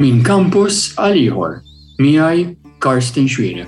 Min campus għal ieħor miegħi Karsten Schwiere.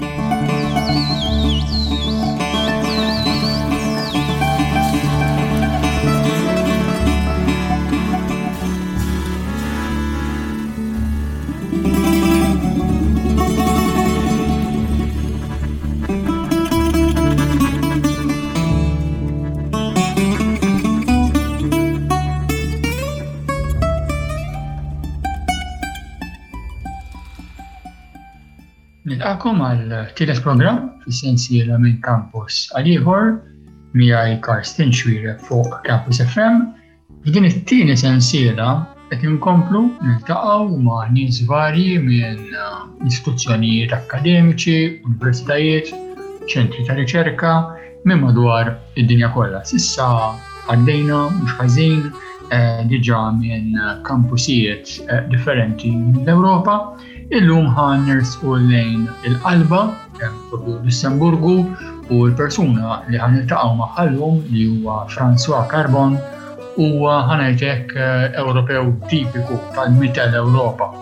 Nilqakom għal-tielet programm fis-sensiela Min Campus għal ieħor miegħi Karsten Schwiere fuq Campus FM. F'din it-tieni sensiela qed inkomplu niltaqgħu ma' nies varji minn istituzzjonijiet akademiċi, universitajiet, ċentri ta' riċerka minn madwar id-dinja kollha. S'issa għaddejna mhux ħażin diġà minn kampusijiet differenti mill-Ewropa. Illum ħan nersqu lejn il-qalba propju Lussemburgu u l-persuna li ħan niltaqgħu magħhom li huwa François Carbon huwa ħanajtek Ewropew tipiku tal-mittel Ewropa.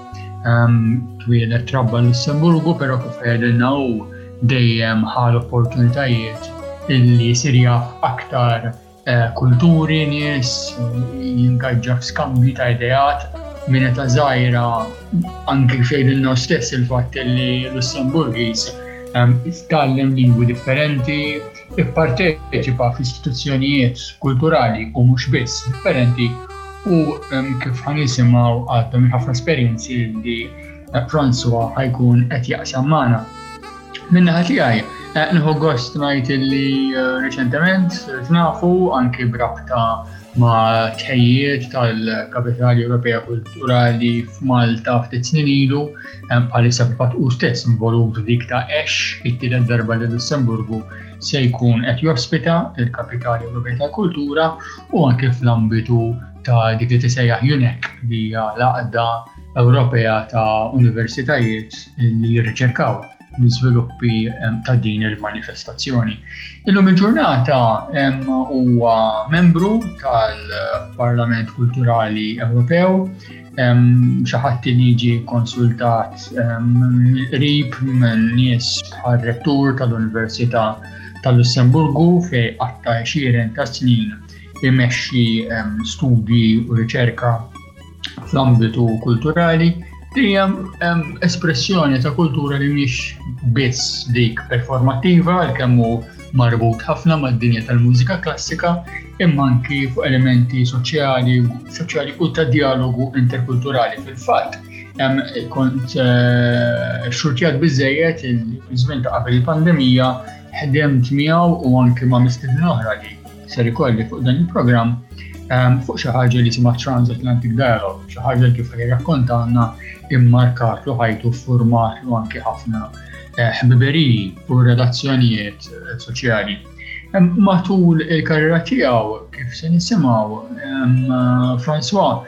Twieled trabba Lussemburgu, però kif għedilna hu dejjem ħal opportunitajiet illi jsir jaf aktar kulturi nies, jingaġġa f'skambji ta' ideat. Min ta' żgħira anke xejdilna stess il-fatt li Lussemburgis jitgħallem lingwi differenti, ipparteċipa f'istituzzjonijiet kulturali u mhux biss differenti u kif ħanisimgħu għadhom minn ħafna esperjenzi li François ħajkun qed jaqsam magħna. Min-naħa tiegħi nieħu gost ngħid li riċentement nafu anke brabta ma' tħejjiet tal-Kapitali Ewropea Kulturali f'Malta ftit snin ilu bħalissa fil-fatt hu stess involut dik ta' Esch, it-tielet darba li Lussemburgu se jkun qed jospita il-Kapitali Ewropea tal-Kultura u anke fl-ambitu ta' dik li tisejjaħ UNEC li hija l-għaqda Ewropea ta' universitajiet li jirriċerkaw l-iżviluppi ta' din il-manifestazzjoni. Illum il-ġurnata huwa membru tal-Parlament Kulturali Ewropew, xi ħadd li jiġi konsultat qrib minn nies bħal-rettur tal-Università tal-Lussemburgu fejn qatta 20 ta' snin imexxi studji u riċerka fl-ambitu kulturali. Hija espressjoni ta' kultura li mhix biss dik performattiva għalkemm hu marbut ħafna mad-dinja tal-mużika klassika imma anki fuq elementi soċjali u ta' dialogu interkulturali. Fil-fatt kont xurtjat biżżejjed il-żmien ta' qabel il-pandemija ħdemt miegħu u anke ma' mistiednin oħra li ser ikolli fuq dan il-programm fuq xi ħaġa li simha Transatlantic Dialogue, xi ħaġa kif jirrakkontalna immarkatlu ħajtu ffurmatlu anke ħafna ħbiberiji u relazzjonijiet soċjali. Matul il-karriera tiegħu kif se nisimgħu François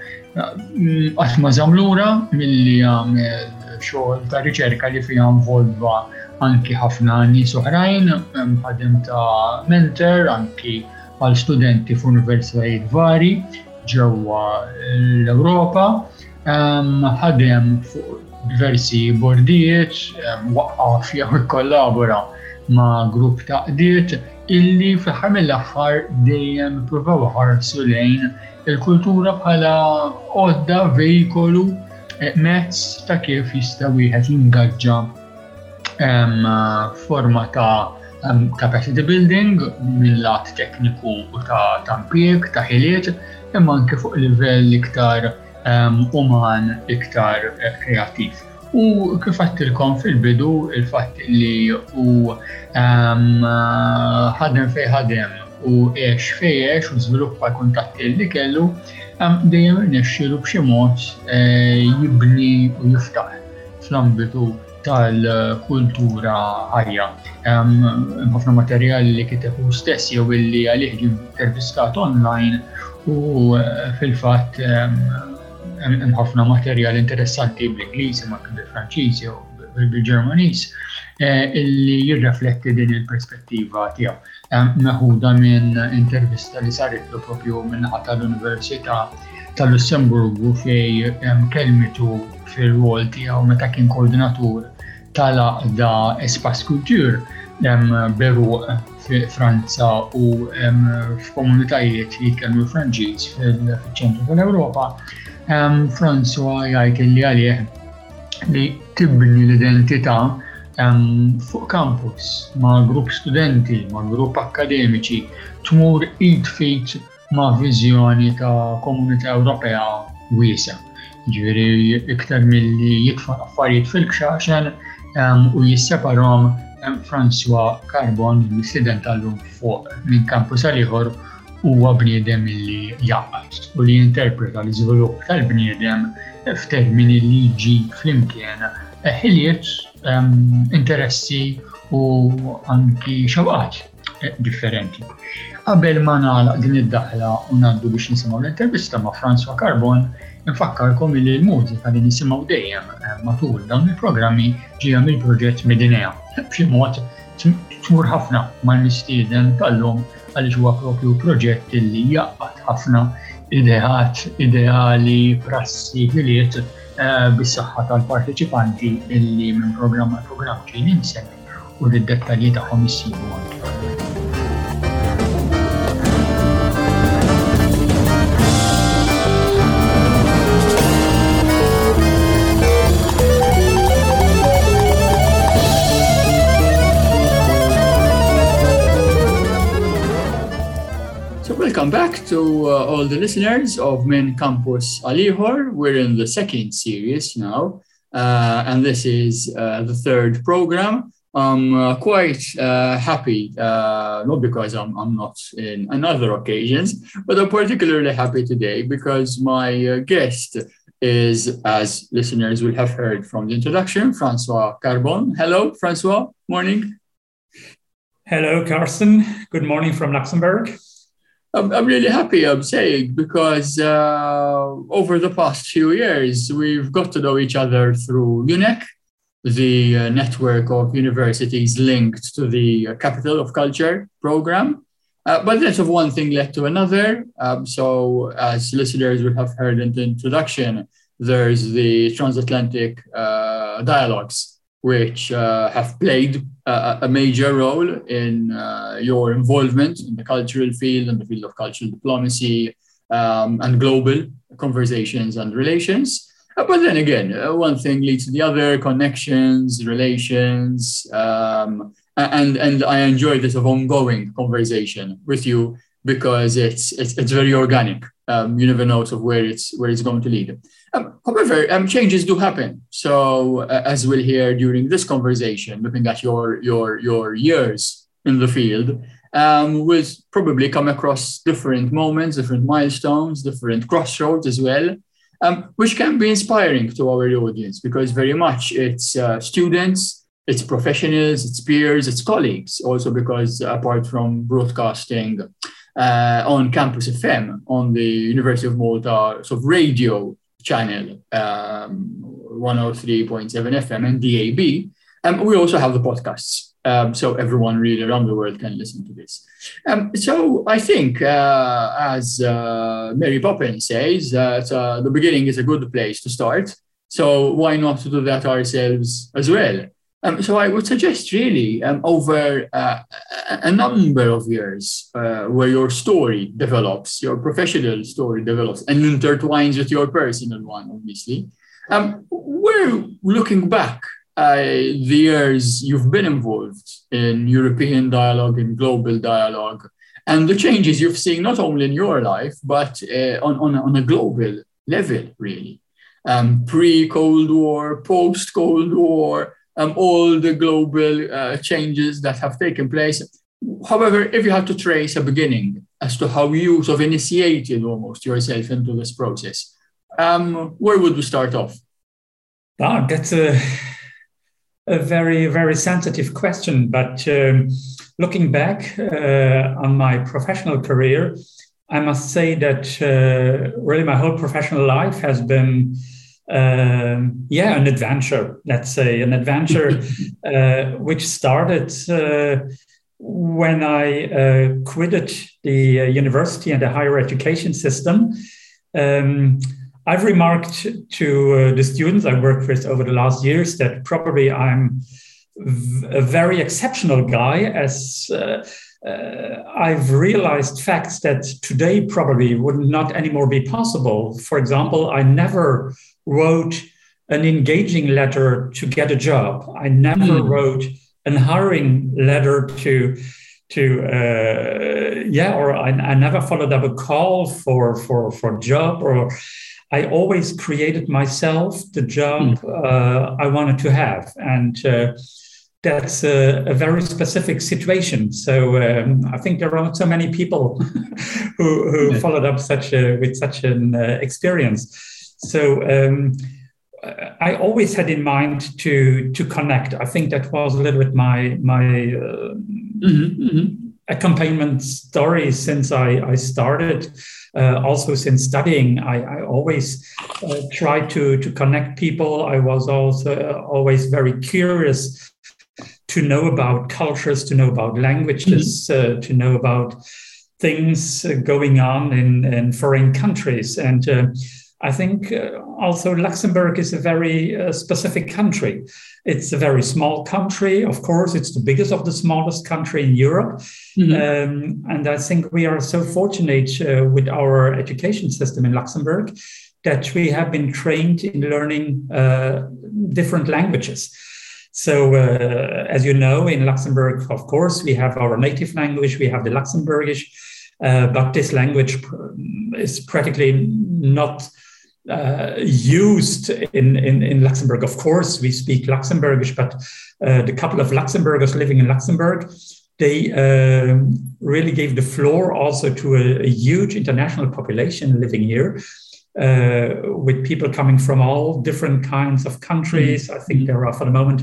qatt ma żamm lura milli jagħmel xogħol ta' riċerka li fiha involva anke ħafna nies oħrajn, ħadem ta' mentor anke għal studenti f'universitajiet vari ġewwa l-Ewropa, ħadem fuq diversi bordijiet, waqqaf jew ikkollabora ma' grupp ta' qdiet illi fl-aħħar mill-aħħar dejjem ippruvaw iħarsu lejn il-kultura bħala għodda vejkolu mezz ta' kif jista' wieħed jingaġġa forma ta' capacity building mill-lat tekniku u ta' impjieg, ta' ħiliet, imma anke fuq livell iktar uman, iktar kreattiv. U kif għattilkom fil-bidu il-fatt li hu ħadem fejn ħadem u għex fejn għex u żviluppa kuntatti li kellu dejjem irnexxielu b'xi mod jibni u jiftaħ fl-ambitu tal-kultura ħajja. Ħafna materjali li kiteb hu stess jew illi għalih ġie intervistat online u fil-fatt hemm ħafna materjal interessanti bl-Ingliż imma anke bil-Franċiż jew bil-Ġermaniż illi jirrifletti din il-perspettiva tiegħu. Meħuda minn intervista li saritlu propju min-naħa tal-Università tal-Lussemburgu fej kelmitu fir-rol tiegħu meta kien koordinatur tal-għaqda Espace Culture Beruq fi Franza u f'komunitajiet li jitkellmu Franċiż fil-ċentru tal-Ewropa. François jgħid li għalih li tibni l-identità fuq campus ma' grupp studenti, ma' grupp akademiċi, tmur id fit ma' viżjoni ta' Komunità Ewropea wiesa. Ġifieri iktar milli jitfa' affarijiet fil-kxaxen u jisseparahom François Carbon li student tal-lum fuq minn campus għal ieħor huwa bniedem li jaqgħad u li jinterpreta l-iżvilupp tal-bniedem f'termini li jġib flimkien ħiliet, interessi u anki xewqat differenti. Qabel ma nagħlaq din id-daħla u ngħaddu biex nisimgħu l-intervista ma' François Carbon, infakkarkom li l-mużika li nisimgħu dejjem matul dawn il-programmi ġejja mill-proġett Medinea. B'xi mod tmur ħafna mal-mistieden tal-lum għaliex huwa proprju proġett li jaqgħad ħafna ideat, ideali, prassi, ħiliet bis-saħħa tal-parteċipanti illi minn programm għal programm ġejjin insemmi u d-dettalji tagħhom issibu anke. Welcome back to all the listeners of Min Campus Għal Ieħor. We're in the second series now, and this is the third program. I'm quite happy, not because I'm not in another occasions, but I'm particularly happy today because my guest is, as listeners will have heard from the introduction, François Carbon. Hello, François. Morning. Hello, Carsten. Good morning from Luxembourg. I'm really happy, I'm saying, because over the past few years, we've got to know each other through UNEC, the network of universities linked to the Capital of Culture program. But then sort of one thing led to another. So as listeners would have heard in the introduction, there's the transatlantic dialogues, which have played a major role in your involvement in the cultural field and the field of cultural diplomacy and global conversations and relations. But then again, one thing leads to the other, connections, relations, and I enjoy this ongoing conversation with you because it's very organic. You never know sort of where it's going to lead. However, changes do happen. So as we'll hear during this conversation, looking at your years in the field, we'll probably come across different moments, different milestones, different crossroads as well, which can be inspiring to our audience because very much it's students, it's professionals, it's peers, it's colleagues, also because apart from broadcasting on Campus FM, on the University of Malta sort of radio channel, 103.7 FM and DAB, we also have the podcasts. So everyone really around the world can listen to this. So I think, as Mary Poppins says, that the beginning is a good place to start. So why not do that ourselves as well? So I would suggest really over a number of years where your story develops, your professional story develops and intertwines with your personal one, obviously. We're looking back the years you've been involved in European dialogue and global dialogue and the changes you've seen not only in your life, but on a global level, really. Pre-Cold War, post-Cold War, all the global changes that have taken place. However, if you had to trace a beginning as to how you sort of initiated almost yourself into this process, where would we start off? That's a very, very sensitive question. But looking back on my professional career, I must say that really my whole professional life has been an adventure, let's say, an adventure which started when I quitted the university and the higher education system I've remarked to the students I worked with over the last years that probably I'm a very exceptional guy, as I've realized facts that today probably would not anymore be possible. For example, I never wrote an engaging letter to get a job. I never wrote an hiring letter or I never followed up a call for a job, or I always created myself the job I wanted to have. And that's a very specific situation. So I think there are not so many people who followed up with such an experience. So I always had in mind to connect. I think that was a little bit my accompaniment story since I started. Also since studying, I always tried to connect people. I was also always very curious to know about cultures, to know about languages, to know about things going on in foreign countries. And I think also Luxembourg is a very specific country. It's a very small country. Of course, it's the biggest of the smallest country in Europe. And I think we are so fortunate with our education system in Luxembourg that we have been trained in learning different languages. So, as you know, in Luxembourg, of course, we have our native language, we have the Luxembourgish, but this language is practically not used in Luxembourg. Of course, we speak Luxembourgish, but the couple of Luxembourgers living in Luxembourg, they really gave the floor also to a huge international population living here, with people coming from all different kinds of countries. I think there are, for the moment,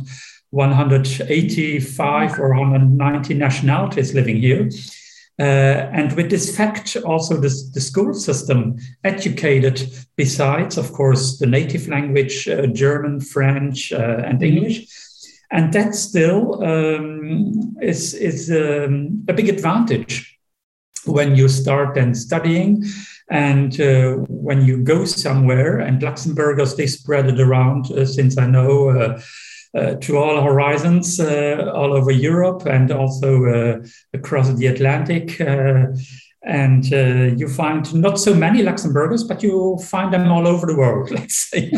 185 or 190 nationalities living here. And with this fact, also the school system educated, besides, of course, the native language, German, French, and English. And that still is a big advantage when you start then studying. And when you go somewhere, and Luxembourgers, they spread it around, since I know, to all horizons, all over Europe and also across the Atlantic. And you find not so many Luxembourgers, but you find them all over the world, let's say.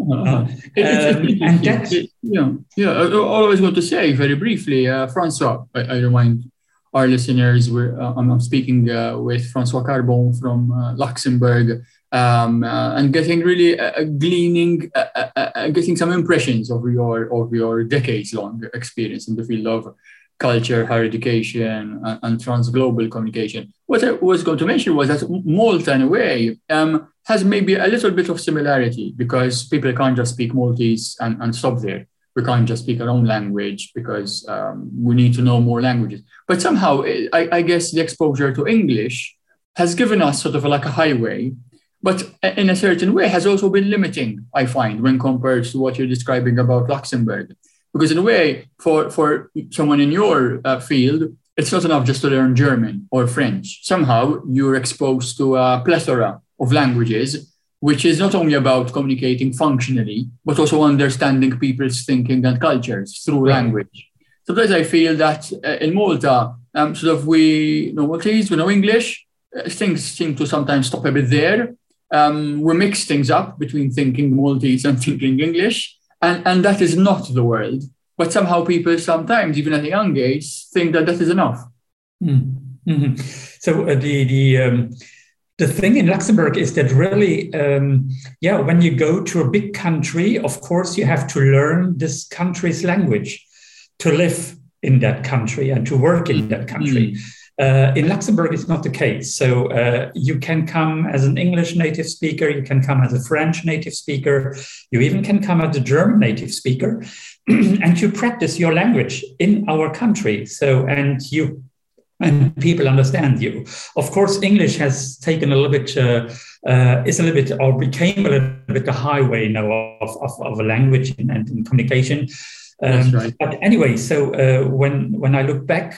I always want to say very briefly, Francois, I remind our listeners, I'm speaking with Francois Carbon from Luxembourg, and getting really getting some impressions of your decades-long experience in the field of culture, higher education, and transglobal communication. What I was going to mention was that Malta, in a way, has maybe a little bit of similarity, because people can't just speak Maltese and stop there. We can't just speak our own language, because we need to know more languages. But somehow, I guess the exposure to English has given us sort of like a highway, but in a certain way has also been limiting, I find, when compared to what you're describing about Luxembourg. Because in a way, for someone in your field, it's not enough just to learn German or French. Somehow you're exposed to a plethora of languages, which is not only about communicating functionally, but also understanding people's thinking and cultures through language. Sometimes I feel that in Malta, we know Maltese, we know English, things seem to sometimes stop a bit there. We mix things up between thinking Maltese and thinking English, and that is not the world. But somehow people sometimes, even at a young age, think that is enough. Mm-hmm. So the thing in Luxembourg is that really, when you go to a big country, of course, you have to learn this country's language to live in that country and to work in that country. In Luxembourg, it's not the case. So you can come as an English native speaker, you can come as a French native speaker, you even can come as a German native speaker, and you practice your language in our country. So, and people understand you. Of course, English has taken a little bit, became a little bit the highway now of a language and in communication. That's right. But anyway, so when I look back,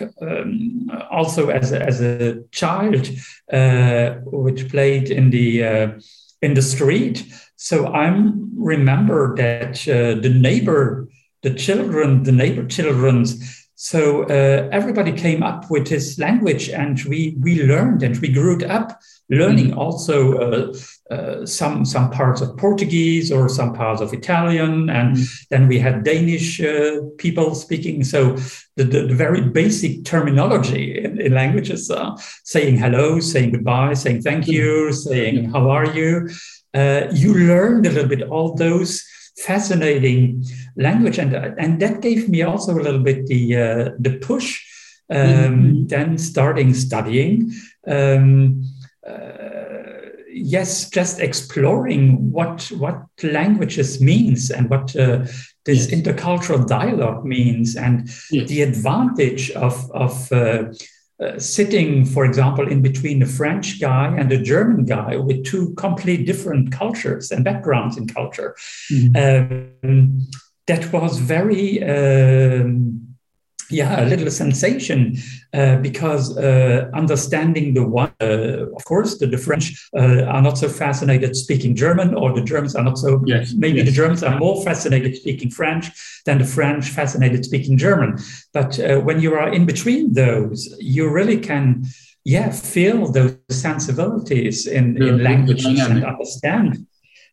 also as a child, which played in the in the street. So I remember that the neighbor children's. So everybody came up with his language, and we learned, and we grew up learning also some parts of Portuguese or some parts of Italian, and then we had Danish people speaking. So the very basic terminology in languages, saying hello, saying goodbye, saying thank you, saying how are you. You learned a little bit all those fascinating language, and that gave me also a little bit the push. Then starting studying, yes, just exploring what languages means and what this intercultural dialogue means, and the advantage of sitting, for example, in between a French guy and a German guy with two completely different cultures and backgrounds in culture. That was very, a little sensation because understanding the one, of course, the French are not so fascinated speaking German, or the Germans are not so, the Germans are more fascinated speaking French than the French fascinated speaking German. But when you are in between those, you really can, feel those sensibilities in languages and understand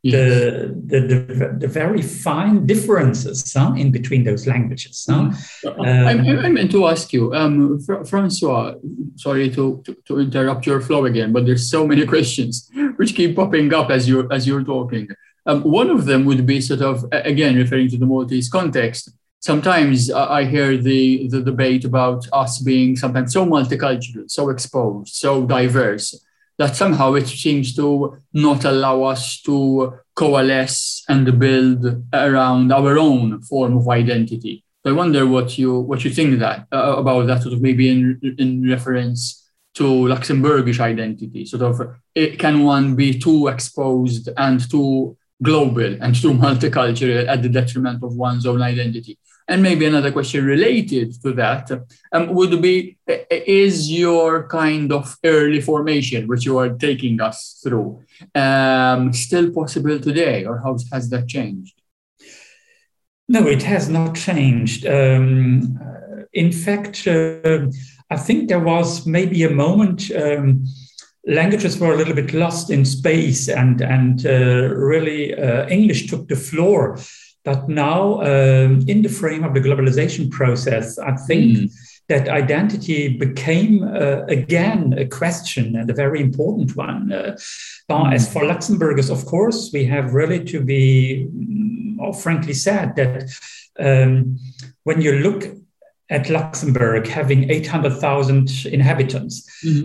the very fine differences in between those languages. I meant to ask you, Francois, sorry to interrupt your flow again, but there's so many questions which keep popping up as you're talking. One of them would be sort of, again, referring to the Maltese context. Sometimes I hear the debate about us being sometimes so multicultural, so exposed, so diverse, that somehow it seems to not allow us to coalesce and build around our own form of identity. So I wonder what you think about that, sort of maybe in reference to Luxembourgish identity. Sort of, can one be too exposed and too global and too multicultural at the detriment of one's own identity? And maybe another question related to that would be, is your kind of early formation, which you are taking us through, still possible today, or how has that changed? No, it has not changed. In fact, I think there was maybe a moment languages were a little bit lost in space, and really English took the floor. But now, in the frame of the globalization process, I think that identity became, again, a question, and a very important one. As for Luxembourgers, of course, we have really to be frankly said that when you look at Luxembourg having 800,000 inhabitants,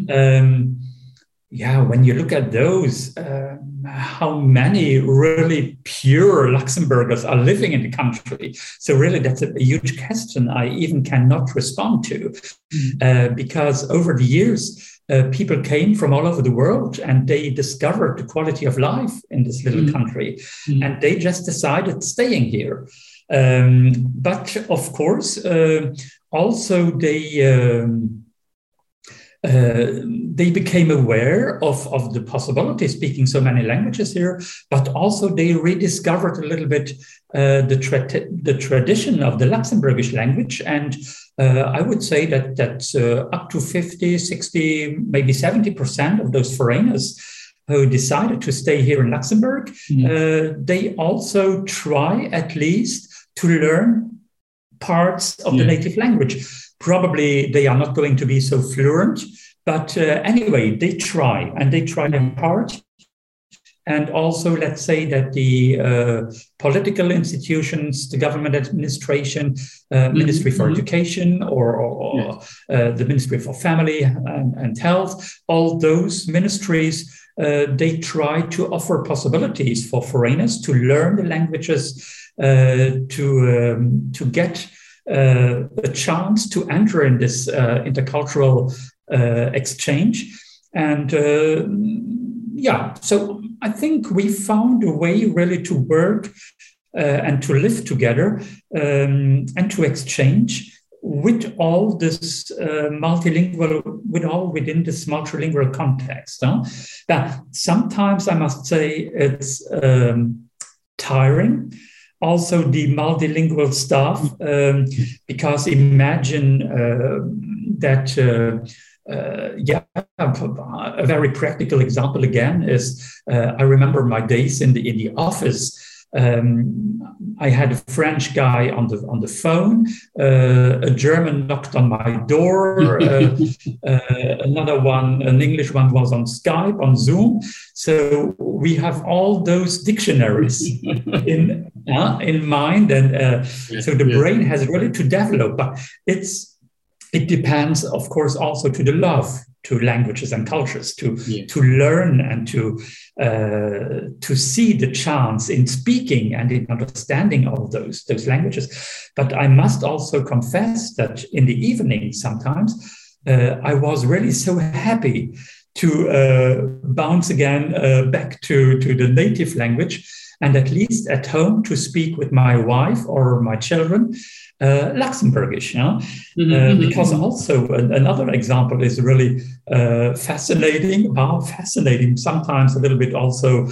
when you look at those, how many really pure Luxembourgers are living in the country? So really, that's a huge question I even cannot respond to, because over the years, people came from all over the world, and they discovered the quality of life in this little country, and they just decided staying here. But of course, also they became aware of the possibility of speaking so many languages here, but also they rediscovered a little bit the tradition of the Luxembourgish language. And I would say that up to 50, 60, maybe 70% of those foreigners who decided to stay here in Luxembourg, they also try at least to learn parts of the native language. Probably they are not going to be so fluent, but anyway, they try, and they try their part. And also, let's say that the political institutions, the government administration, Ministry for Education, or the Ministry for Family and Health, all those ministries, they try to offer possibilities for foreigners to learn the languages, to get a chance to enter in this intercultural exchange. And so I think we found a way really to work and to live together and to exchange with all this within this multilingual context. Now, sometimes I must say it's tiring. Also, the multilingual stuff, because imagine that. A very practical example again is I remember my days in the office. I had a French guy on the phone. A German knocked on my door. Another one, an English one, was on Skype, on Zoom. So we have all those dictionaries in mind, and so the brain has really to develop. But it depends, of course, also to the love to languages and cultures, to learn and to see the chance in speaking and in understanding all those languages. But I must also confess that in the evening sometimes I was really so happy to bounce again back to the native language, and at least at home to speak with my wife or my children Luxembourgish, because also another example is really fascinating. Wow, fascinating. Sometimes a little bit also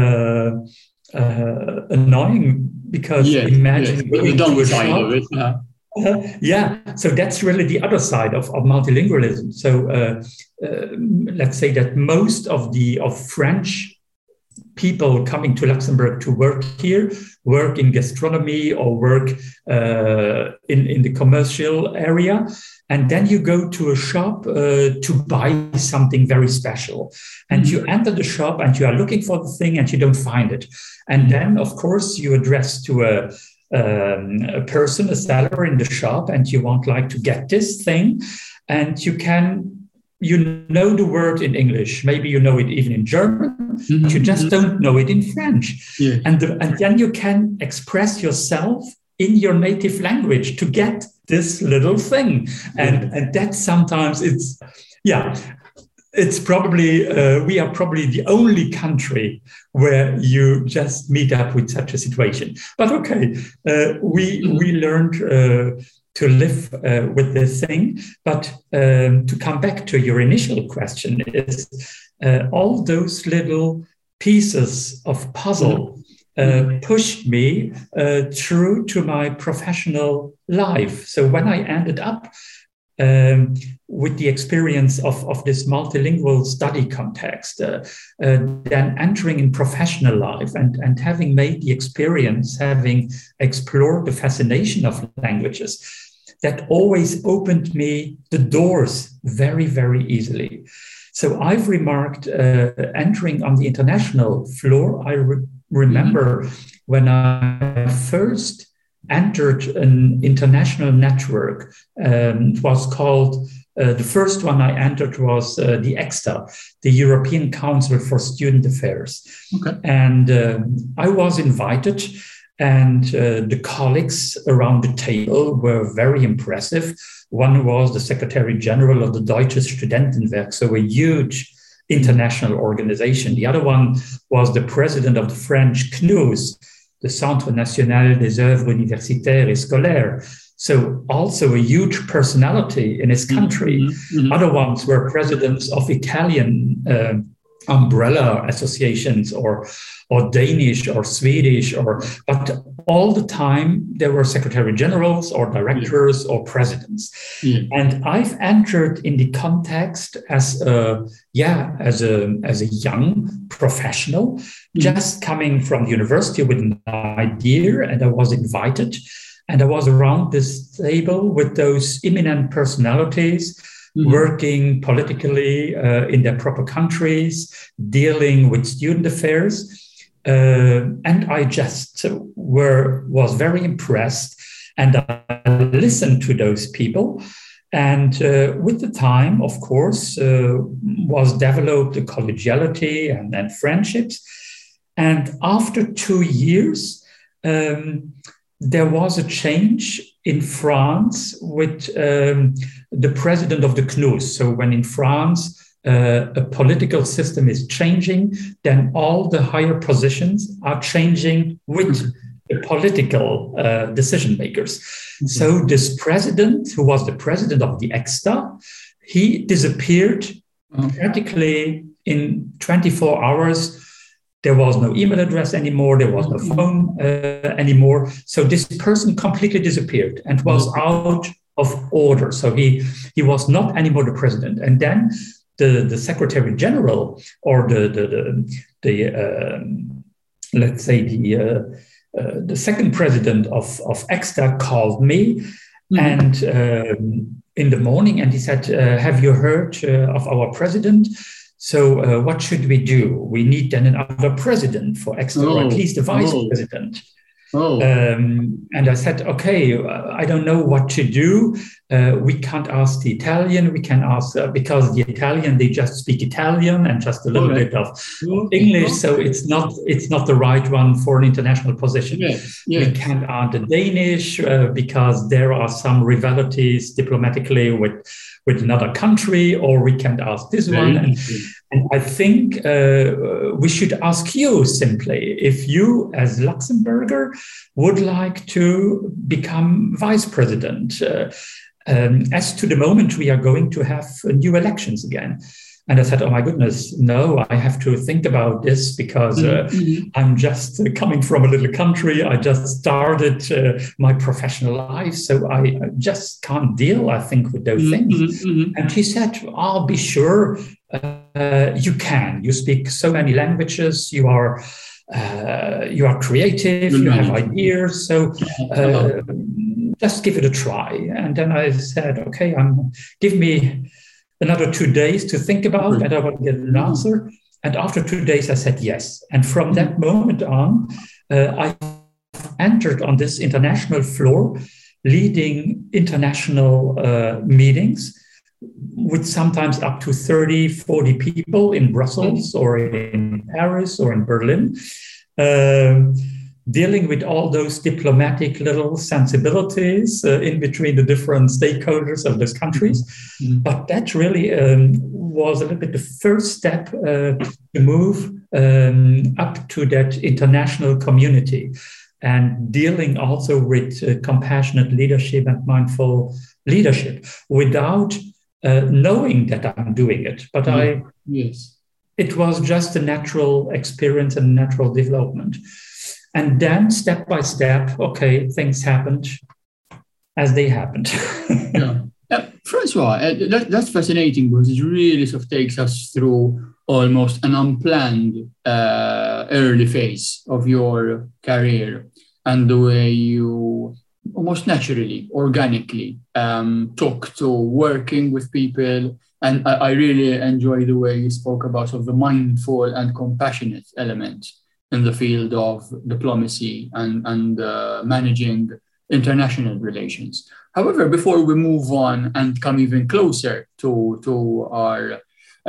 annoying, because imagine going to a shop. So that's really the other side of multilingualism. So let's say that most of French people coming to Luxembourg to work here, work in gastronomy or work in the commercial area. And then you go to a shop to buy something very special. And you enter the shop and you are looking for the thing and you don't find it. And then, of course, you address to a person, a seller in the shop, and you want like to get this thing. And you know the word in English, maybe you know it even in German, but you just don't know it in French. And then you can express yourself in your native language to get this little thing. And that sometimes it's probably, we are probably the only country where you just meet up with such a situation. But okay, we learned to live with this thing. But to come back to your initial question is all those little pieces of puzzle pushed me through to my professional life. So when I ended up with the experience of this multilingual study context, then entering in professional life and having made the experience, having explored the fascination of languages, that always opened me the doors very, very easily. So I've remarked entering on the international floor, I remember when I first entered an international network. It was called, the first one I entered was the ECSTA, the European Council for Student Affairs. Okay. And I was invited, and the colleagues around the table were very impressive. One was the Secretary General of the Deutsches Studentenwerk, so a huge international organization. The other one was the president of the French CNUS, the Centre National des Œuvres Universitaires et Scolaires. So also a huge personality in his country. Other ones were presidents of Italian umbrella associations or Danish or Swedish, but all the time there were secretary generals or directors or presidents. And I've entered in the context as a young professional, just coming from the university with an idea, and I was invited, and I was around this table with those eminent personalities, working politically in their proper countries, dealing with student affairs. And I just was very impressed, and I listened to those people. And with the time, of course, was developed the collegiality and friendships. And after 2 years, there was a change in France with the president of the CNUS. So when in France, a political system is changing, then all the higher positions are changing with the political decision makers. So this president, who was the president of the EXTA, he disappeared practically in 24 hours. There was no email address anymore. There was no phone anymore. So this person completely disappeared and was out of order. So he was not anymore the president. And then the Secretary General, or let's say the second president of EXTA, called me and in the morning, and he said, "Have you heard of our president? So what should we do? We need then another president for EXTA, or at least a vice president." And I said, "Okay, I don't know what to do. We can't ask the Italian. We can ask because the Italian, they just speak Italian and just a little bit of English. So it's not the right one for an international position. We can't ask the Danish because there are some rivalities diplomatically with another country, or we can't ask this one." And I think we should ask you simply if you, as Luxembourger, would like to become vice president. As to the moment, we are going to have new elections again. And I said, "Oh my goodness, no, I have to think about this because I'm just coming from a little country. I just started my professional life. So I just can't deal, I think, with those things." And he said, "I'll be sure you can. You speak so many languages. You are creative. You have ideas. So just give it a try." And then I said, "Okay, give me another 2 days to think about, and I will get an answer." And after 2 days, I said yes. And from that moment on, I entered on this international floor, leading international meetings with sometimes up to 30, 40 people in Brussels or in Paris or in Berlin, dealing with all those diplomatic little sensibilities in between the different stakeholders of those countries. But that really was a little bit the first step to move up to that international community, and dealing also with compassionate leadership and mindful leadership without knowing that I'm doing it. But it was just a natural experience and natural development. And then step by step, okay, things happened as they happened. Francois, that's fascinating because it really sort of takes us through almost an unplanned early phase of your career, and the way you almost naturally, organically took to working with people. And I really enjoy the way you spoke about sort of the mindful and compassionate element in the field of diplomacy and managing international relations. However, before we move on and come even closer to our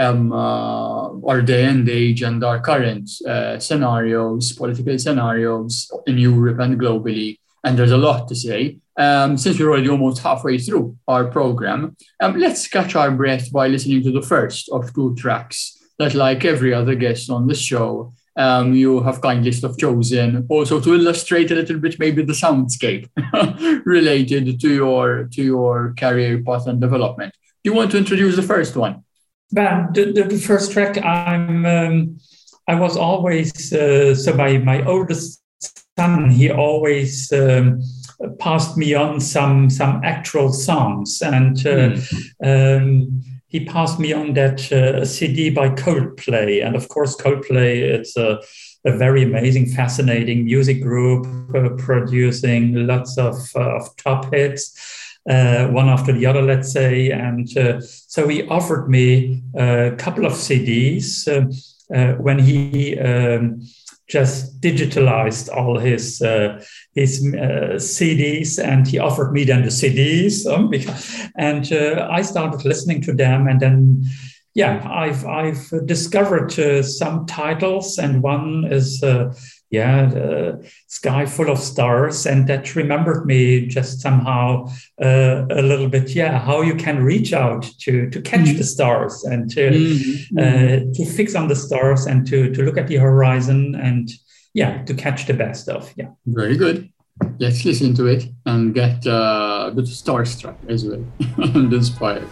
day and age and our current scenarios, political scenarios in Europe and globally, and there's a lot to say, since we're already almost halfway through our program, let's catch our breath by listening to the first of two tracks that, like every other guest on the show, you have kindly chosen also to illustrate a little bit maybe the soundscape related to your career path and development. Do you want to introduce the first one? The first track, I was always, so my oldest son, he always passed me on some actual songs, and he passed me on that CD by Coldplay. And of course, Coldplay, it's a very amazing, fascinating music group producing lots of top hits, one after the other, let's say. And so he offered me a couple of CDs when he just digitalized all his CDs, and he offered me then the CDs, and I started listening to them, and then I've discovered some titles, and one is Sky Full of Stars, and that remembered me just somehow a little bit, how you can reach out to catch the stars and to fix on the stars and to look at the horizon to catch the best of. Yeah. Very good. Let's listen to it and get a bit starstruck as well and inspired.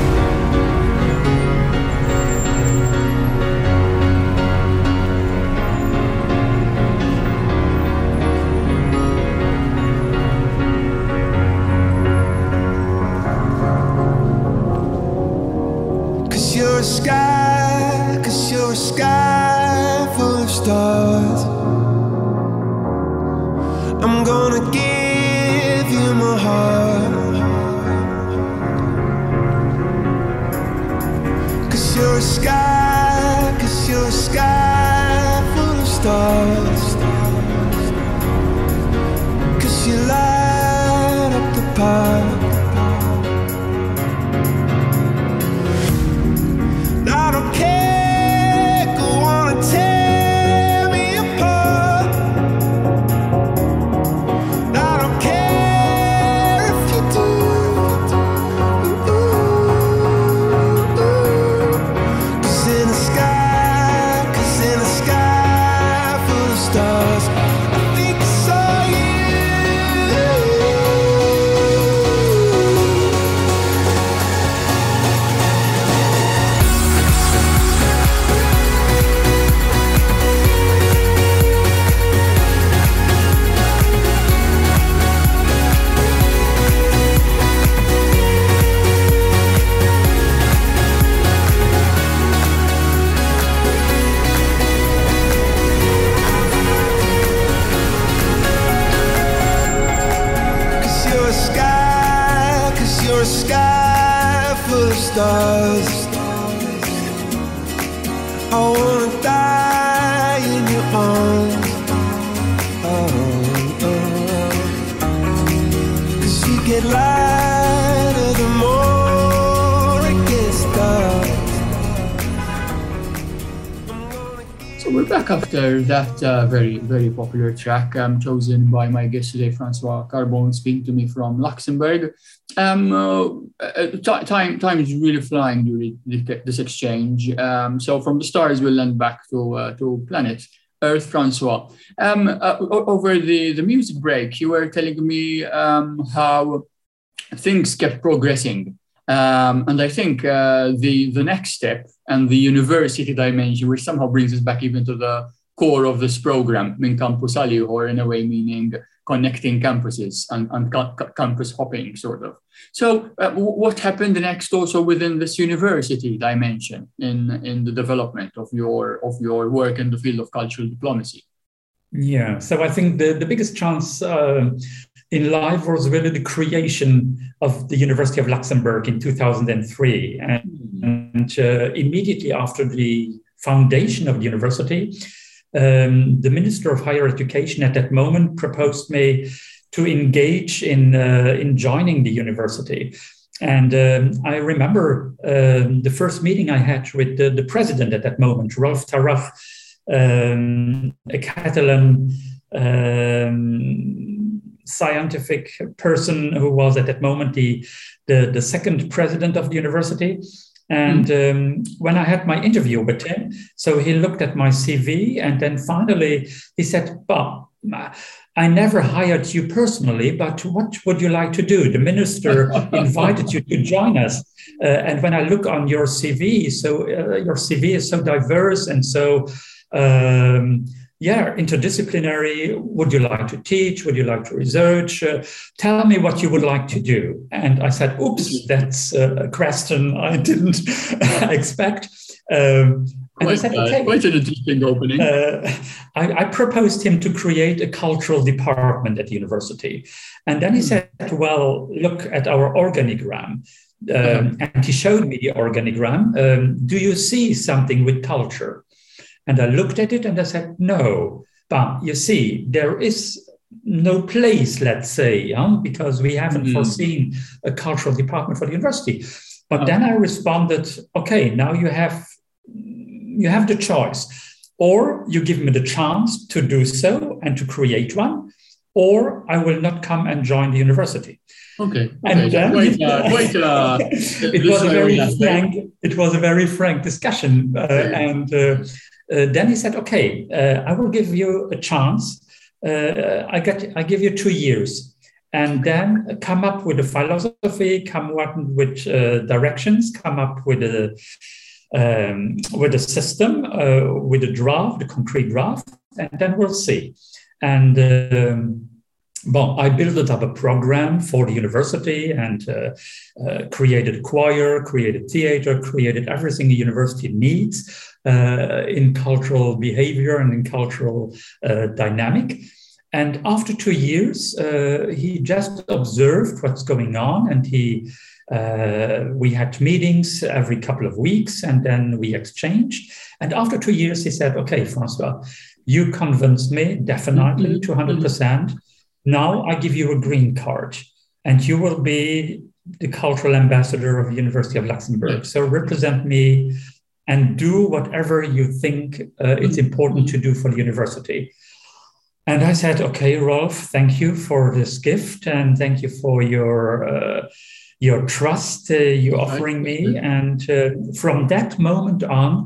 Cause you're a sky full of stars. I'm gonna give you my heart. Cause you're a sky full of stars. Cause you light up the park. I don't care, go on and tear me apart. I don't care if you do. Cause in the sky full of stars, I think I saw you. Cause you're a sky full of stars. I wanna die in your arms. Cause you get lighter the more it gets dark. So we're back after that very, very popular track chosen by my guest today, Francois Carbone, speaking to me from Luxembourg. Time is really flying during this exchange. So from the stars, we'll land back to planet Earth, Francois. Over the music break, you were telling me how things kept progressing. And I think the next step and the university dimension, which somehow brings us back even to the core of this program, Min Campus Għal Ieħor, in a way meaning connecting campuses and campus hopping, sort of. So what happened next also within this university dimension in the development of your work in the field of cultural diplomacy? Yeah, so I think the biggest chance in life was really the creation of the University of Luxembourg in 2003. And immediately after the foundation of the university, the Minister of Higher Education at that moment proposed me to engage in joining the university. And I remember the first meeting I had with the president at that moment, Rolf Tarrach, a Catalan scientific person who was at that moment the second president of the university. And when I had my interview with him, so he looked at my CV and then finally he said, "Bob, I never hired you personally, but what would you like to do? The minister invited you to join us. And when I look on your CV, so your CV is so diverse and so interdisciplinary. Would you like to teach? Would you like to research? Tell me what you would like to do." And I said, "Oops, that's a question I didn't expect." I said, "Okay." Quite an interesting opening. I proposed him to create a cultural department at the university. And then he said, "Well, look at our organigram." And he showed me the organigram. "Do you see something with culture?" And I looked at it and I said, "No, but you see, there is no place, let's say, because we haven't foreseen a cultural department for the university." But then I responded, "Okay, now you have the choice. Or you give me the chance to do so and to create one, or I will not come and join the university." Okay. And then it was a very frank discussion. And then he said, okay, I will give you a chance. I give you 2 years, and then come up with a philosophy, come up with directions, come up with a system, with a draft, a concrete draft, and then we'll see. And I built up a program for the university and created a choir, created theater, created everything a university needs in cultural behavior and in cultural dynamic. And after 2 years, he just observed what's going on, and we had meetings every couple of weeks, and then we exchanged. And after 2 years, he said, okay, Francois, you convinced me definitely 200%. Now I give you a green card, and you will be the cultural ambassador of the University of Luxembourg. So represent me and do whatever you think it's important to do for the university. And I said, okay, Rolf, thank you for this gift, and thank you for your trust you're offering me. And from that moment on,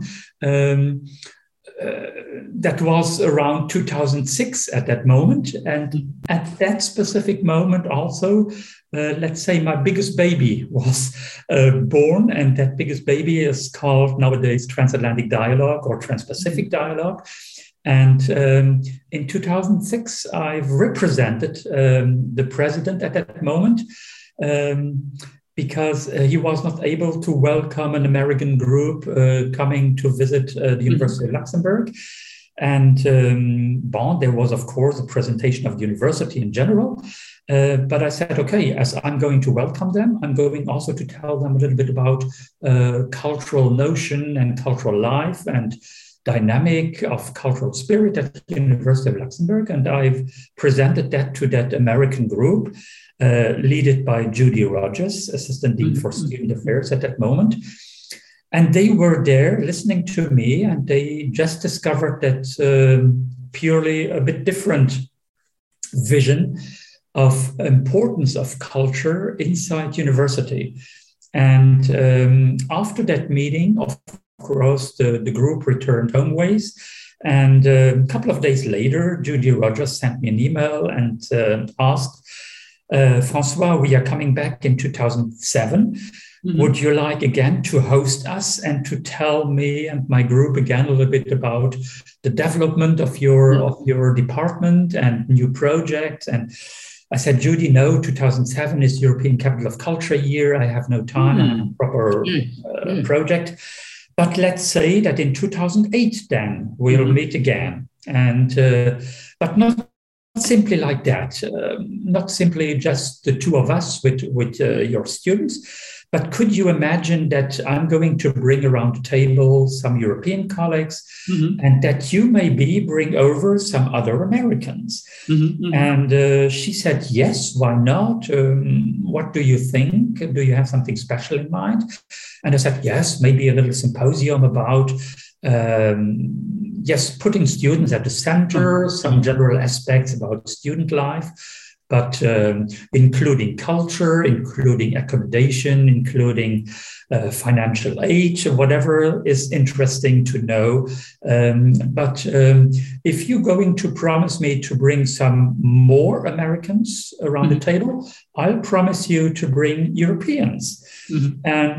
that was around 2006 at that moment. And at that specific moment also, let's say my biggest baby was born, and that biggest baby is called nowadays Transatlantic Dialogue or Trans-Pacific Dialogue. And in 2006, I've represented the president at that moment because he was not able to welcome an American group coming to visit the University of Luxembourg. And there was, of course, a presentation of the university in general. But I said, okay, as I'm going to welcome them, I'm going also to tell them a little bit about cultural notion and cultural life and dynamic of cultural spirit at the University of Luxembourg. And I've presented that to that American group, led by Judy Rogers, Assistant Dean for Student Affairs at that moment. And they were there listening to me, and they just discovered that purely a bit different vision of importance of culture inside university. And after that meeting, of course, the group returned homeways. And a couple of days later, Judy Rogers sent me an email and asked, Francois, we are coming back in 2007. Would you like again to host us and to tell me and my group again a little bit about the development of your department and new projects? And I said, Judy, no, 2007 is European Capital of Culture year. I have no time and a proper project. But let's say that in 2008, then we'll meet again. And but not simply like that, not simply just the two of us with your students, but could you imagine that I'm going to bring around the table some European colleagues and that you maybe bring over some other Americans? And she said, yes, why not? What do you think? Do you have something special in mind? And I said, yes, maybe a little symposium about putting students at the center, some general aspects about student life, but including culture, including accommodation, including financial aid, whatever is interesting to know. But if you're going to promise me to bring some more Americans around the table, I'll promise you to bring Europeans. And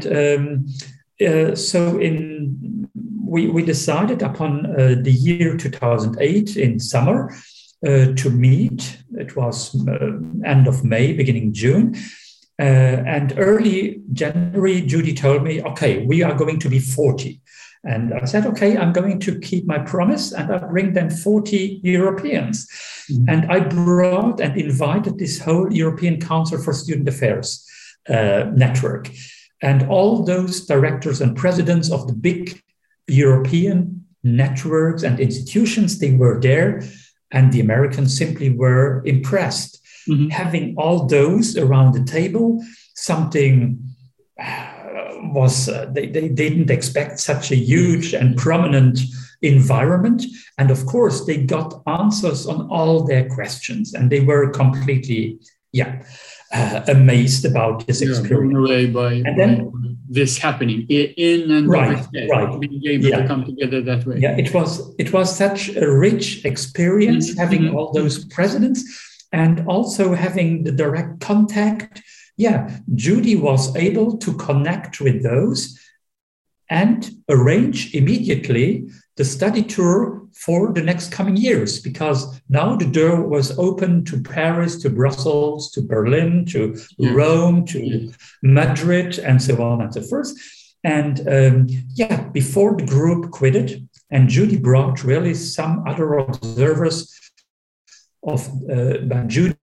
so we decided upon the year 2008 in summer to meet. It was end of May, beginning June. And early January, Judy told me, okay, we are going to be 40. And I said, okay, I'm going to keep my promise, and I bring them 40 Europeans. And I brought and invited this whole European Council for Student Affairs network. And all those directors and presidents of the big European networks and institutions, they were there. And the Americans simply were impressed. Having all those around the table, something was, they didn't expect such a huge and prominent environment. And of course, they got answers on all their questions, and they were completely amazed about this experience. Blown away by this happening in and right, of itself, right. being able to come together that way. Yeah, it was such a rich experience having all those presidents and also having the direct contact. Yeah, Judy was able to connect with those and arrange immediately the study tour for the next coming years, because now the door was open to Paris, to Brussels, to Berlin, to Rome, to Madrid, and so on and so forth. And before the group quitted, and Judy brought really some other observers of Judy.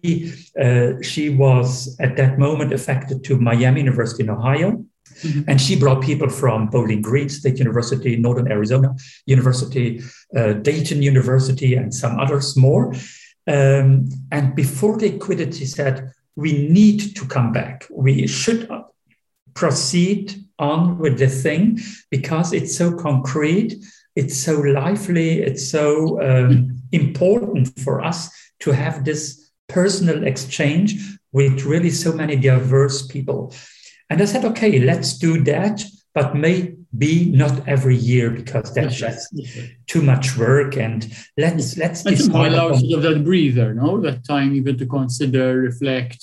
She was at that moment affected to Miami University in Ohio. And she brought people from Bowling Green State University, Northern Arizona University, Dayton University, and some others more. And before they quitted, she said, we need to come back. We should proceed on with the thing because it's so concrete, it's so lively, it's so important for us to have this personal exchange with really so many diverse people. And I said, okay, let's do that, but maybe not every year because that's just too much work. And let's decide. Allow sort of that breather, no? That time even to consider, reflect,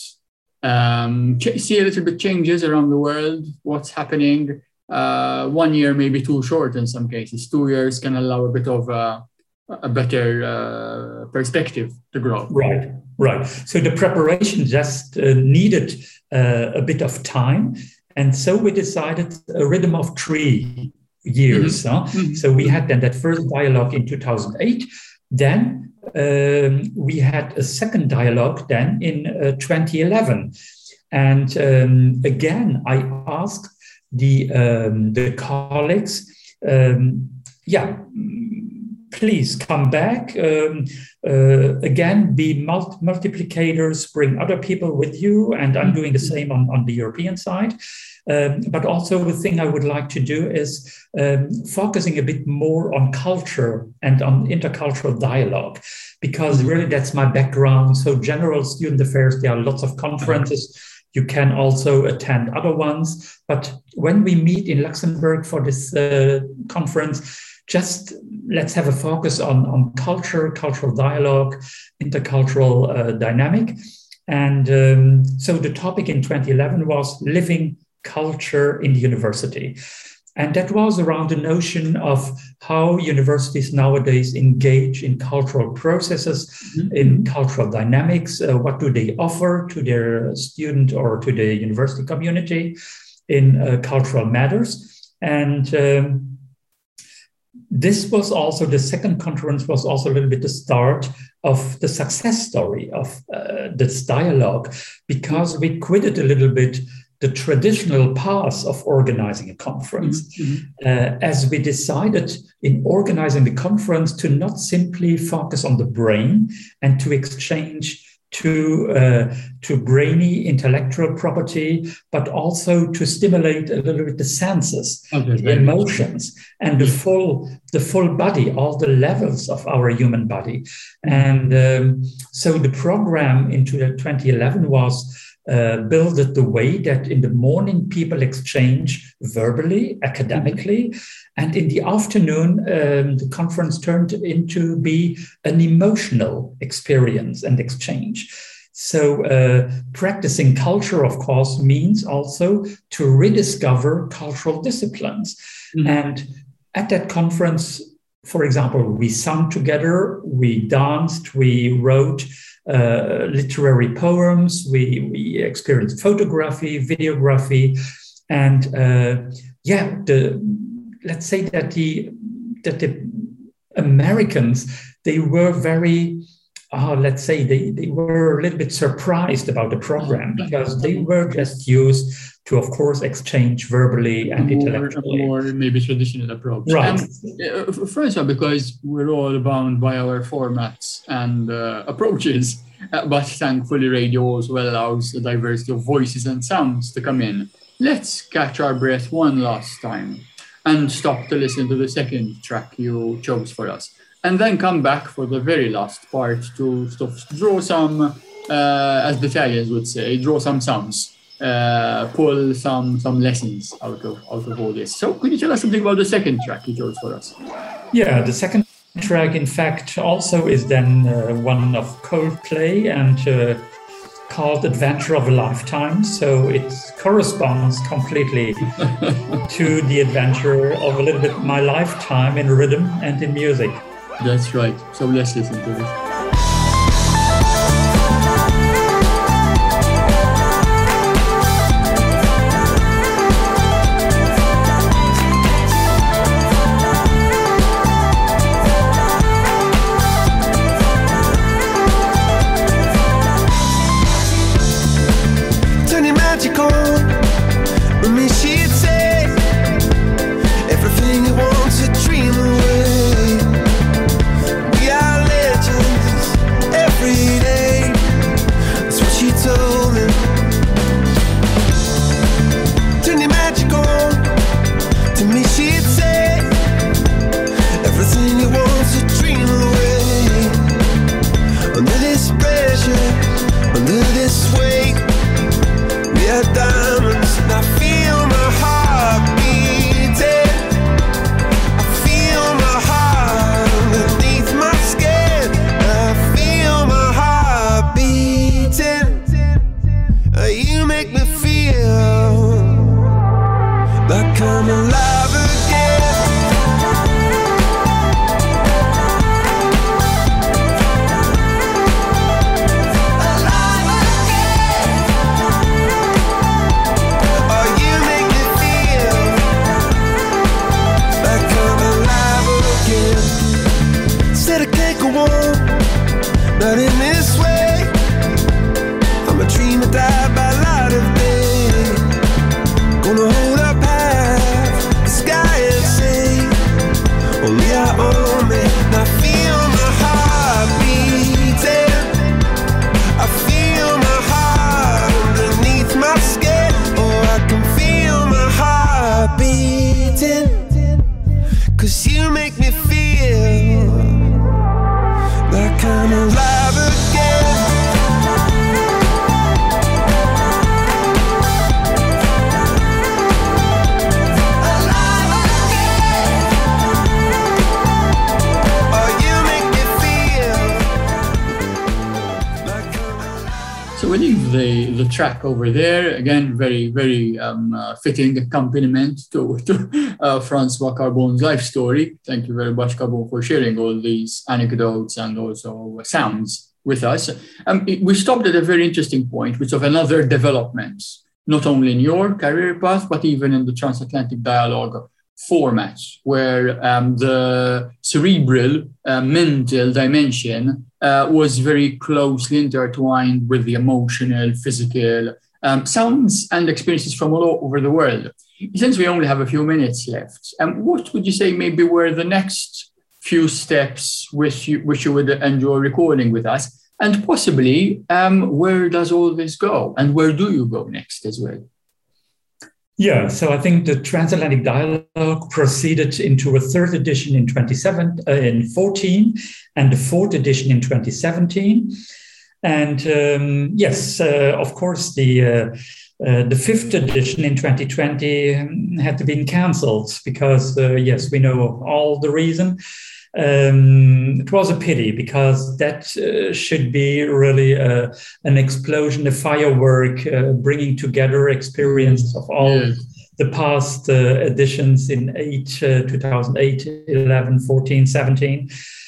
see a little bit changes around the world, what's happening. 1 year may be too short in some cases. 2 years can allow a bit of a better perspective to grow. Right. So the preparation just needed a bit of time. And so we decided a rhythm of 3 years. So we had then that first dialogue in 2008. Then we had a second dialogue then in 2011. And again, I asked the colleagues, please come back. Again, be multiplicators, bring other people with you. And I'm doing the same on the European side. But also the thing I would like to do is focusing a bit more on culture and on intercultural dialogue, because really that's my background. So general student affairs, there are lots of conferences. You can also attend other ones. But when we meet in Luxembourg for this conference, just let's have a focus on culture, cultural dialogue, intercultural dynamic. And so the topic in 2011 was living culture in the university. And that was around the notion of how universities nowadays engage in cultural processes, in cultural dynamics. What do they offer to their student or to the university community in cultural matters? And this was also, the second conference was also a little bit the start of the success story of this dialogue, because we quitted a little bit the traditional path of organizing a conference, as we decided in organizing the conference to not simply focus on the brain and to exchange to brainy intellectual property, but also to stimulate a little bit the senses, the emotions, and the full body, all the levels of our human body. And so the program in 2011 was built the way that in the morning people exchange verbally, academically, and in the afternoon the conference turned into be an emotional experience and exchange. So practicing culture, of course, means also to rediscover cultural disciplines. And at that conference, for example, we sang together, we danced, we wrote literary poems, we experienced photography, videography, and let's say that the Americans, they were very, let's say they were a little bit surprised about the program, because they were just used to, of course, exchange verbally and intellectually. More maybe traditional approach. Right. First of all, because we're all bound by our formats and approaches, but thankfully radio also allows the diversity of voices and sounds to come in. Let's catch our breath one last time and stop to listen to the second track you chose for us. And then come back for the very last part to draw some as the Italians would say, draw some sums, pull some lessons out of all this. So could you tell us something about the second track you chose for us? Yeah, the second track, in fact, also is then one of Coldplay and called Adventure of a Lifetime. So it corresponds completely to the adventure of a little bit my lifetime in rhythm and in music. That's right. So let's listen to this. The track over there, again, very fitting accompaniment to Francois Carbon's life story. Thank you very much, Carbon, for sharing all these anecdotes and also sounds with us. We stopped at a very interesting point, which of another development, not only in your career path, but even in the transatlantic dialogue format, where the cerebral mental dimension was very closely intertwined with the emotional, physical sounds and experiences from all over the world. Since we only have a few minutes left, what would you say maybe were the next few steps which you would enjoy recording with us? And possibly, where does all this go? And where do you go next as well? Yeah, so I think the Transatlantic Dialogue proceeded into a third edition in 2014 and the fourth edition in 2017. And yes, of course, the fifth edition in 2020 had to be cancelled because, yes, we know all the reason. It was a pity because that should be really an explosion, a firework, bringing together experience of all the past editions in 2008, 11, 14, 17.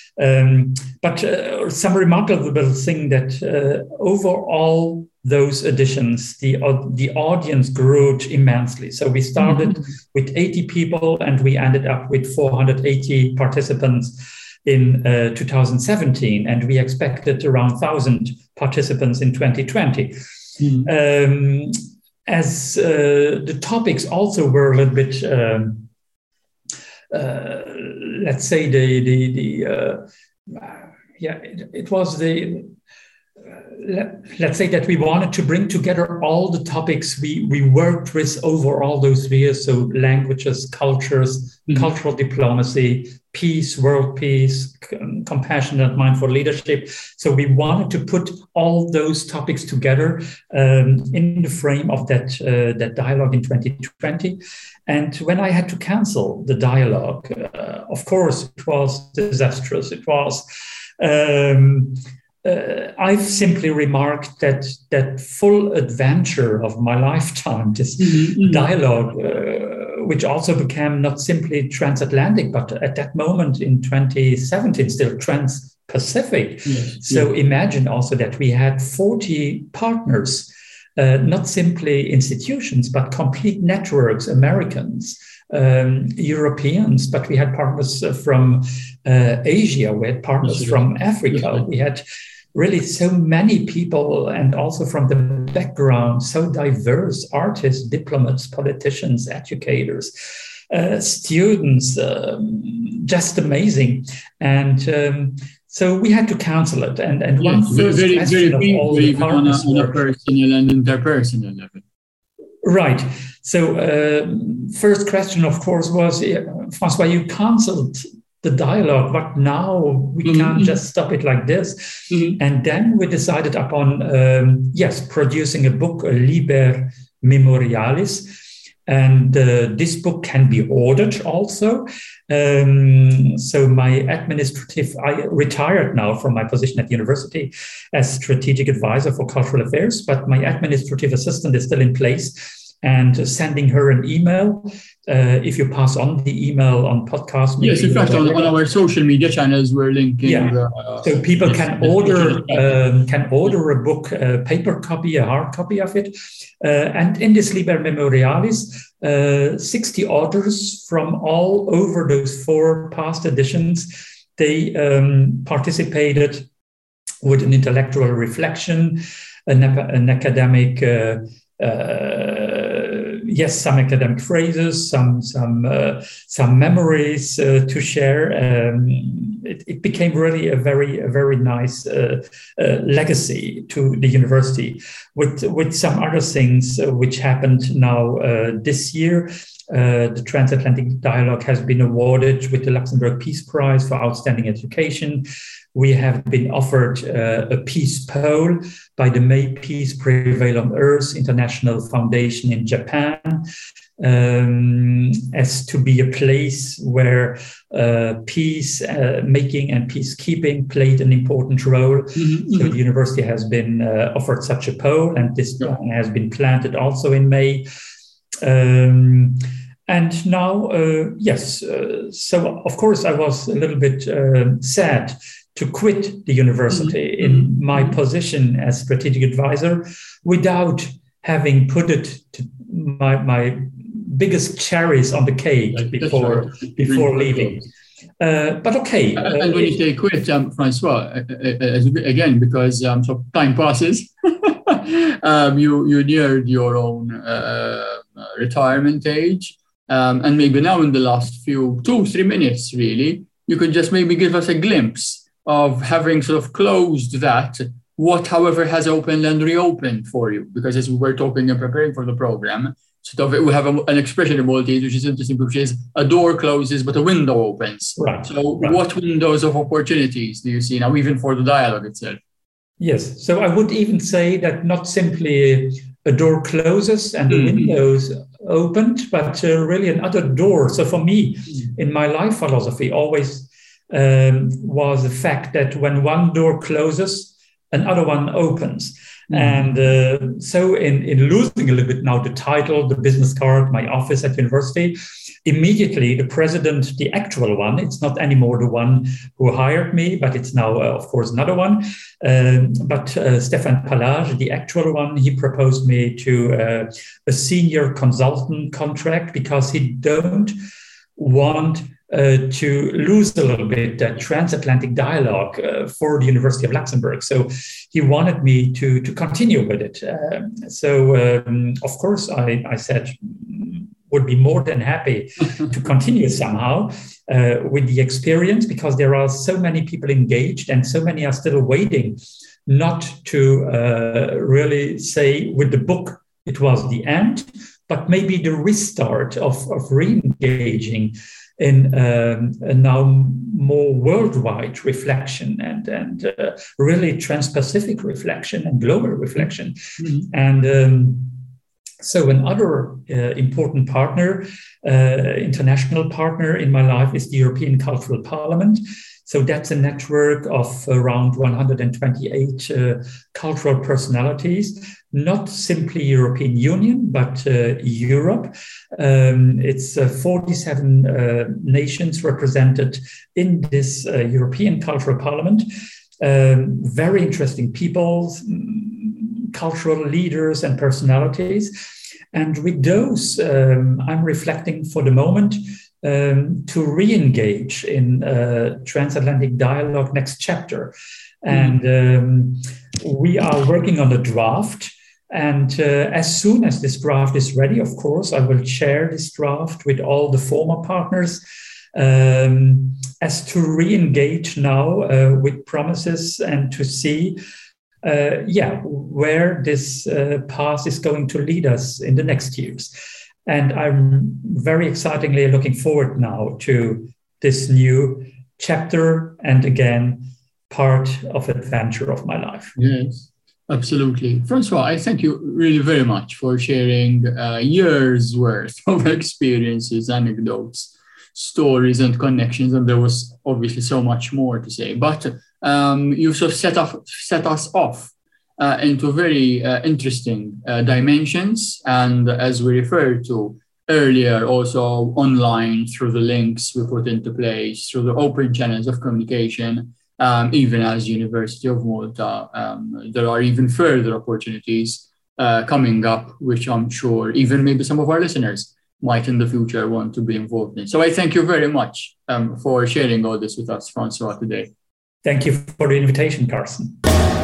But some remarkable thing that overall those editions, the audience grew immensely. So we started with 80 people and we ended up with 480 participants in 2017. And we expected around 1,000 participants in 2020. As the topics also were a little bit, let's say it was let's say that we wanted to bring together all the topics we worked with over all those years. So languages, cultures, cultural diplomacy, peace, world peace, compassionate, mindful leadership. So we wanted to put all those topics together in the frame of that dialogue in 2020. And when I had to cancel the dialogue, of course, it was disastrous. It was... I've simply remarked that full adventure of my lifetime, this dialogue, which also became not simply transatlantic, but at that moment in 2017, still trans-Pacific. So imagine also that we had 40 partners, not simply institutions, but complete networks, Americans, Europeans, but we had partners from Asia, we had partners from Africa, we had really so many people, and also from the background, so diverse, artists, diplomats, politicians, educators, students, just amazing. And so we had to cancel it. And one first question of all the partners on a personal and interpersonal level. Right. So first question, of course, was, Francois, you canceled the dialogue, but now we can't just stop it like this. And then we decided upon, producing a book, Liber Memorialis. And this book can be ordered also. So my I retired now from my position at the university as strategic advisor for cultural affairs, but my administrative assistant is still in place. And sending her an email. If you pass on the email on podcast. Yes, in fact, on our social media channels, we're linking. So people can order a book, a paper copy, a hard copy of it. And in this Liber Memorialis, 60 authors from all over those 4 past editions, they participated with an intellectual reflection, an academic. Some academic phrases, some memories to share. It became really a very nice legacy to the university. With some other things which happened now this year. The Transatlantic Dialogue has been awarded with the Luxembourg Peace Prize for Outstanding Education. We have been offered a peace pole by the May Peace Prevail on Earth International Foundation in Japan, as to be a place where peace making and peacekeeping played an important role. So the university has been offered such a pole, and this has been planted also in May. And now, so of course I was a little bit sad to quit the university in my position as strategic advisor without having put it to my biggest cherries on the cake before leaving. But okay. And when you say quit, Francois, again, because so time passes, you neared your own retirement age. And maybe now in the last 2-3 minutes, really, you could just maybe give us a glimpse of having sort of closed that, what, however, has opened and reopened for you. Because as we were talking and preparing for the program, sort of we have an expression in Maltese, which is interesting, which is a door closes, but a window opens. Right. So what windows of opportunities do you see now, even for the dialogue itself? Yes. So I would even say that not simply a door closes and the windows opened, but really another door. So for me, in my life philosophy, always was the fact that when one door closes, another one opens. And so in losing a little bit now the title, the business card, my office at university, immediately the president, the actual one, it's not anymore the one who hired me, but it's now, of course, another one. But Stéphane Pallage, the actual one, he proposed me to a senior consultant contract because he don't want to lose a little bit that transatlantic dialogue for the University of Luxembourg. So he wanted me to continue with it. Of course, I said, would be more than happy to continue somehow with the experience, because there are so many people engaged and so many are still waiting not to really say with the book it was the end, but maybe the restart of re-engaging in a now more worldwide reflection and really trans-Pacific reflection and global reflection. And so another important partner, international partner in my life is the European Cultural Parliament. So that's a network of around 128 cultural personalities, not simply European Union, but Europe. It's 47 nations represented in this European Cultural Parliament. Very interesting people, cultural leaders and personalities. And with those, I'm reflecting for the moment to re-engage in transatlantic dialogue next chapter. And we are working on a draft. And as soon as this draft is ready, of course, I will share this draft with all the former partners as to re-engage now with promises and to see where this path is going to lead us in the next years. And I'm very excitingly looking forward now to this new chapter and again, part of adventure of my life. Yes, absolutely. Francois, I thank you really very much for sharing years worth of experiences, anecdotes, stories and connections. And there was obviously so much more to say, but you sort of set us off into very interesting dimensions. And as we referred to earlier, also online through the links we put into place, through the open channels of communication, even as University of Malta, there are even further opportunities coming up, which I'm sure even maybe some of our listeners might in the future want to be involved in. So I thank you very much for sharing all this with us, Francois, today. Thank you for the invitation, Carsten.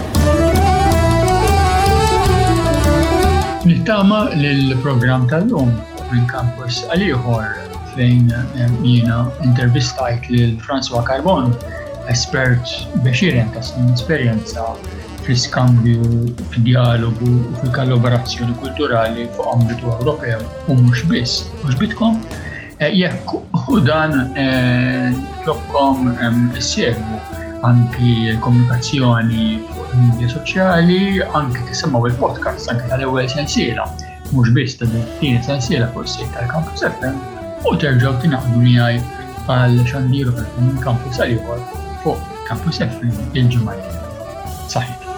Nittama l-program tal-lum minn Campus għal-ieħor fejn jiena intervistajt lil Francois Carbon, espert bexieren ta' snin esperjenza fl-iskambju, fid-dialogu u fil-kollaborazzjoni kulturali fuq ambitu Ewropew u mhux biss. Mhux bitkom? Jekk u dan tlobkom issegwu anki komunikazzjoni fuq il-medja soċjali, anki tisimgħu il-podcast anki tal-ewwel sensiela, mhux biss ta' din sensiela fuq is-sit tal-Campus FM, u terġgħu tingħaqdu miegħi għal xandiru tal-Campus għal ieħor fuq Campus FM il-ġimgħa. Saħħit.